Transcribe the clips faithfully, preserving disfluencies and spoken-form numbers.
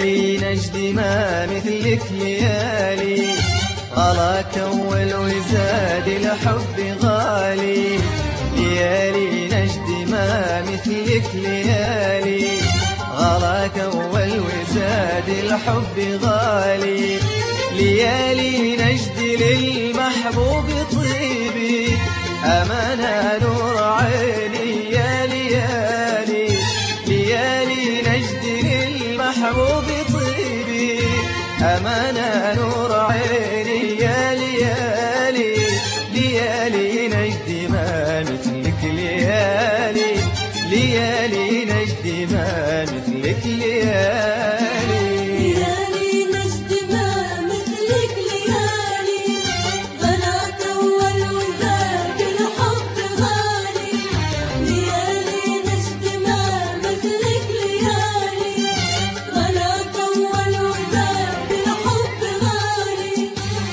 ليالي نجد ما مثلك ليالي، غلاك أول وزاد الحب غالي. ليالي نجد ما مثلك ليالي، غلاك أول وزاد الحب غالي. ليالي نجد للمحبوب طيبي، أمانة نور عيني يا ليالي. ليالي نجد للمحبوب طيبي، أمانة نور عيني يا ليالي. ليالي نجد ما مثلك ليالي، ليالي نجد ما مثلك ليالي. ليالي نجد ما مثلك ليالي، غلاك أول وزاد الحب غالي. ليالي نجد ما مثلك ليالي، غلاك أول وزاد الحب غالي.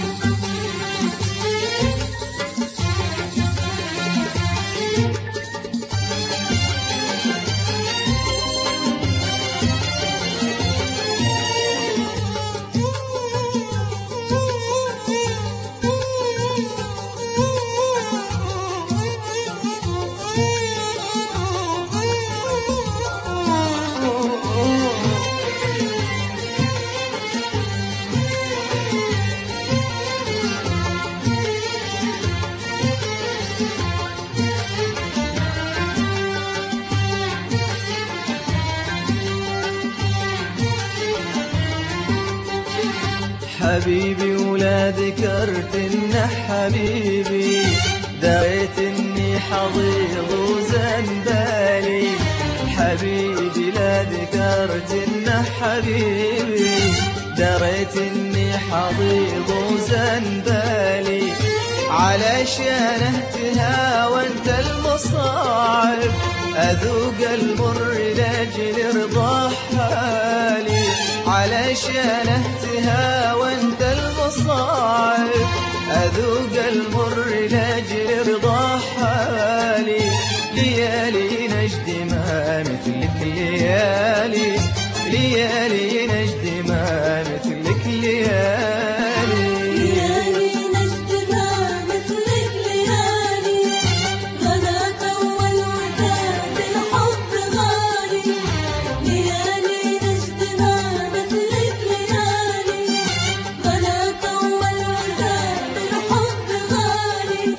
حبيبي ولا ذكرت إنه حبيبي، دريت إني حضيض وزنبالي. حبيبي لا ذكرت إنه حبيبي، دريت إني حضيض وزنبالي. علشانه تهاونت المصاعب، أذوق المر لأجل رضا حالي. علشانه تهاونت المصاعب، أذوق المر لأجل رضا حالي. ليالي نجد ما مثلك ليالي، ليالي نجد ما مثلك ليالي. ليالي نجد ما مثلك ليالي، غلاك أول وزاد الحب غالي. ليالي نجد ما مثلك ليالي، غلاك أول وزاد الحب غالي.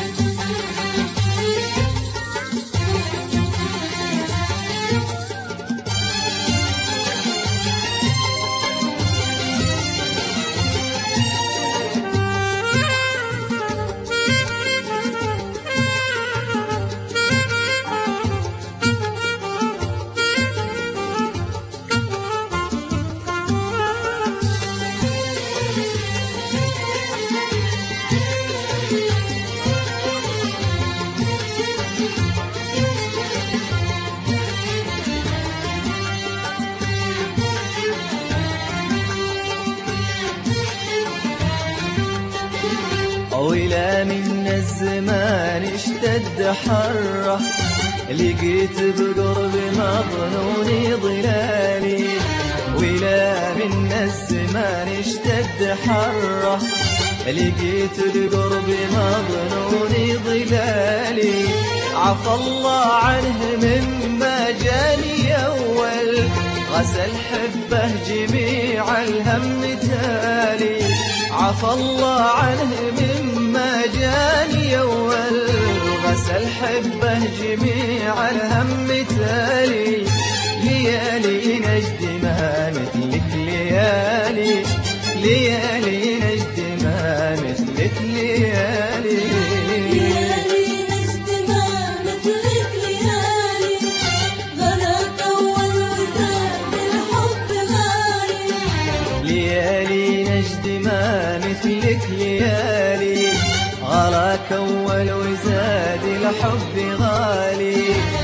ولا من الزمان اشتد حره، لقيت بقرب مظنوني ظلالي. ولا من الزمان اشتد حره، لقيت بقرب مظنوني ظلالي. عفى الله عنه مما جاني أول، غسل حبه جميع الهم تالي. عفى الله عنه مما جاني أول، غسل حبه جميع الهم تالي. ليالي نجد ما مثلك ليالي، ليالي نجد ما مثلك ليالي. ليالي نجد ما مثلك ليالي، غلاك أول وزاد الحب غالي. ليالي نجد ما مثلك ليالي، غلاك أول وزاد الحب غالي.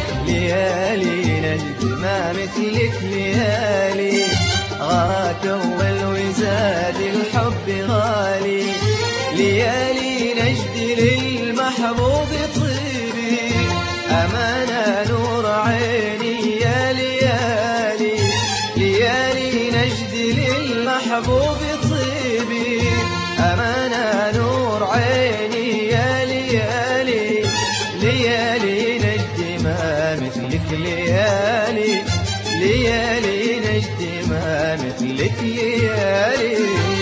ليالي نجد ما مثلك ليالي، غلاك أول وزاد الحب غالي. ليالي نجد للمحبوب طيبي، أمانة نور عيني يا ليالي. ليالي نجد محبوبي طيبي أمانة نور عيني يا ليالي ليالي نجد ما مثلك ليالي ليالي نجد ما مثلك ليالي